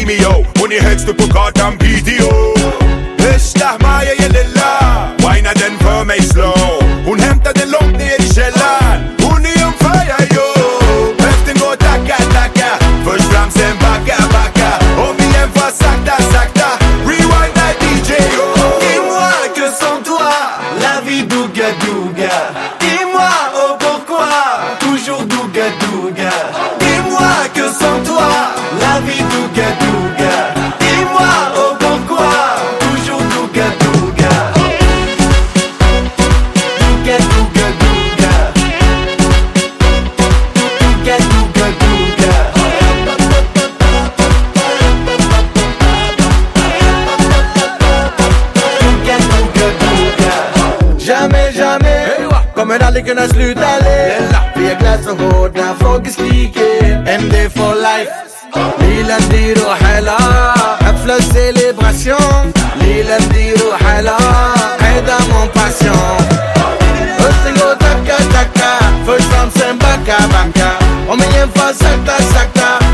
Mio und ihr hältst du Pokat am Video. Ich lach mal ja lilla, weiner den für mich slow und hemmt den Lump nie die Schellern und nie um Feier yo. Heft den go taka taka, frisch Flams im Backa Backa und wie einfach sagt da, rewind that DJ yo. Dis-moi que sans toi, la vie douga douga. Dis-moi oh pourquoi, toujours douga douga. Dis-moi que sans toi, la vie douga douga. Dis-moi oh pourquoi, toujours douga douga. Douga douga douga. Douga douga douga. Douga douga douga. Jamais, jamais kommer aldrig kunna sluta le. Vi har glass och hårda frågor skriker MD for life. Lila dir och hela حفلة célébration. Lila dir och hela هيدا mon passion. Rösten går tacka tacka. Först fram sen backa backa. Om igen för sakta sakta.